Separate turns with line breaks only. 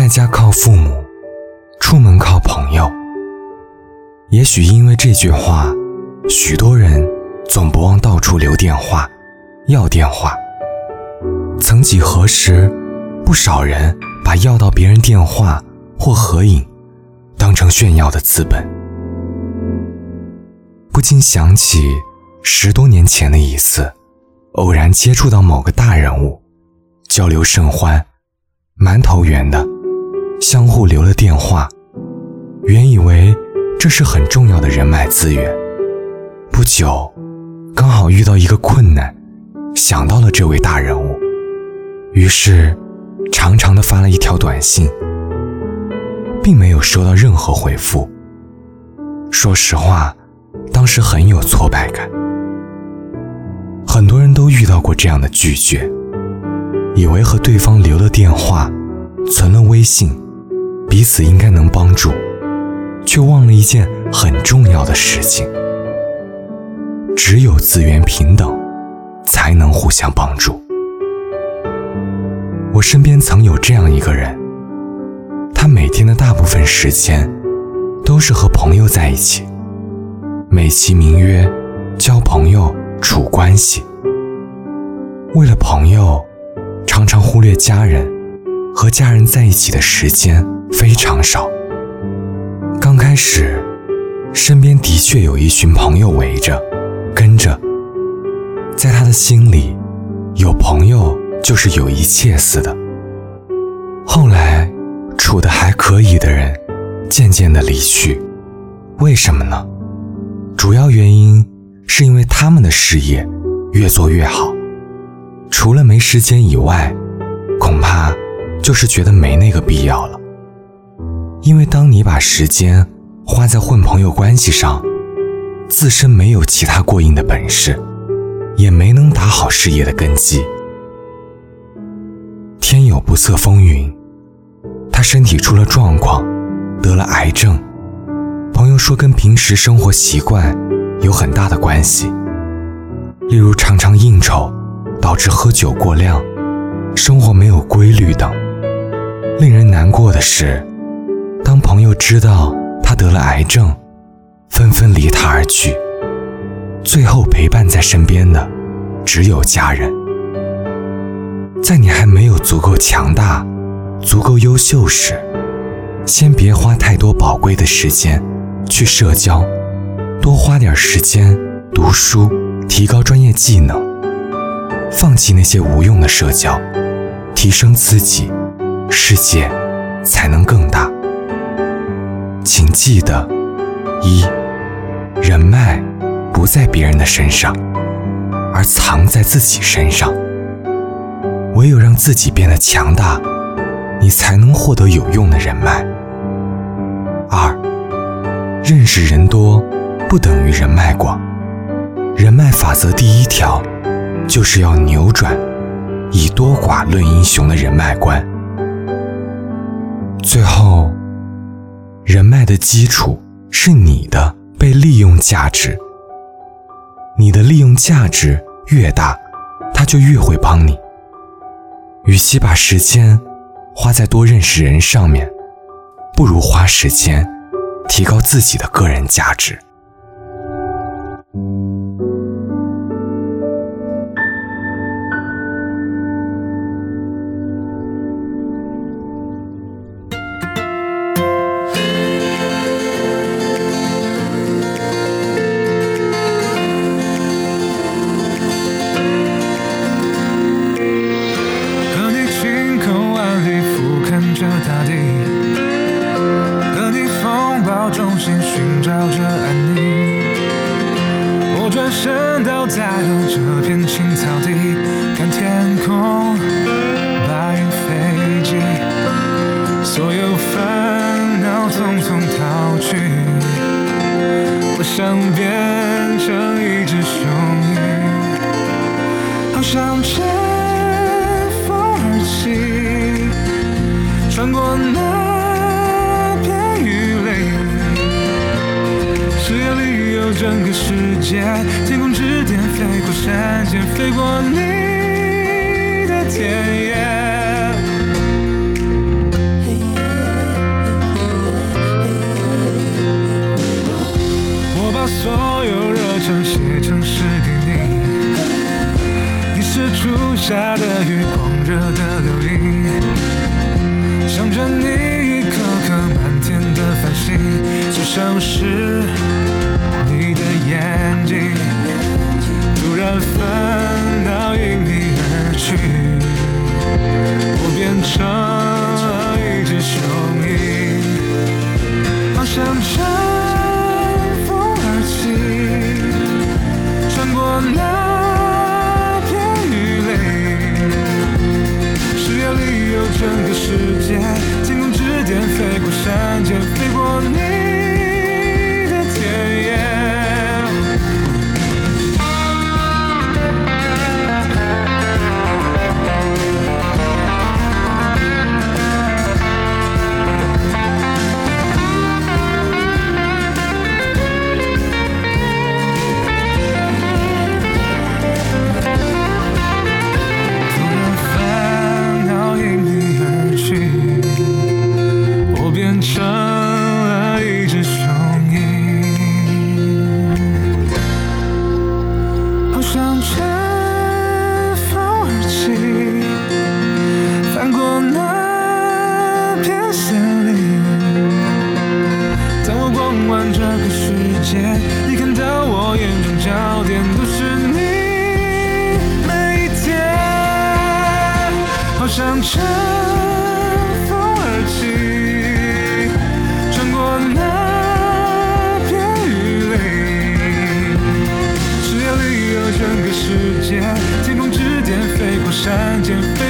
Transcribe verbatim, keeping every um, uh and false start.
在家靠父母，出门靠朋友。也许因为这句话，许多人总不忘到处留电话，要电话。曾几何时，不少人把要到别人电话或合影当成炫耀的资本。不禁想起十多年前的一次，偶然接触到某个大人物，交流甚欢，蛮投缘的，相互留了电话。原以为这是很重要的人脉资源，不久刚好遇到一个困难，想到了这位大人物，于是长长的发了一条短信，并没有收到任何回复。说实话，当时很有挫败感。很多人都遇到过这样的拒绝，以为和对方留了电话，存了微信，彼此应该能帮助，却忘了一件很重要的事情。只有资源平等，才能互相帮助。我身边曾有这样一个人，他每天的大部分时间都是和朋友在一起，美其名曰交朋友处关系。为了朋友，常常忽略家人，和家人在一起的时间非常少。刚开始，身边的确有一群朋友围着跟着，在他的心里，有朋友就是有一切似的。后来处得还可以的人渐渐地离去，为什么呢？主要原因是因为他们的事业越做越好，除了没时间以外，恐怕就是觉得没那个必要了。因为当你把时间花在混朋友关系上，自身没有其他过硬的本事，也没能打好事业的根基。天有不测风云，他身体出了状况，得了癌症。朋友说跟平时生活习惯有很大的关系，例如常常应酬，导致喝酒过量，生活没有规律等。令人难过的是，当朋友知道他得了癌症，纷纷离他而去，最后陪伴在身边的只有家人。在你还没有足够强大、足够优秀时，先别花太多宝贵的时间去社交，多花点时间读书，提高专业技能，放弃那些无用的社交，提升自己，世界才能更大。请记得，一，人脉不在别人的身上，而藏在自己身上。唯有让自己变得强大，你才能获得有用的人脉。二，认识人多不等于人脉广。人脉法则第一条就是要扭转以多寡论英雄的人脉观。最后，人脉的基础是你的被利用价值。你的利用价值越大，他就越会帮你。与其把时间花在多认识人上面，不如花时间提高自己的个人价值。
大地，和你风暴中心寻找着安宁。我转身倒在了这片青草地，看天空，白云飞机，所有烦恼统统逃去。我想变成一只雄鹰，好想乘风而起，穿过那片雨林，视野里有整个世界，天空之巅飞过山间，飞过你的田野。 下的雨，狂热的流萤，想着你颗颗满天的繁星，就像是你的眼睛，突然烦恼迎你而去，我变成了一只雄鹰，翱翔乘风而起，穿过那片雨雷，视野里有整个世界，天空之巅飞过山间，飞过你的田野。变成了一只雄鹰，翱翔乘风而起，翻过那片森林。当我逛完这个世界，你看到我眼中焦点都是你，每一天翱翔乘风而起。整个世界，天空之巅飞过山间。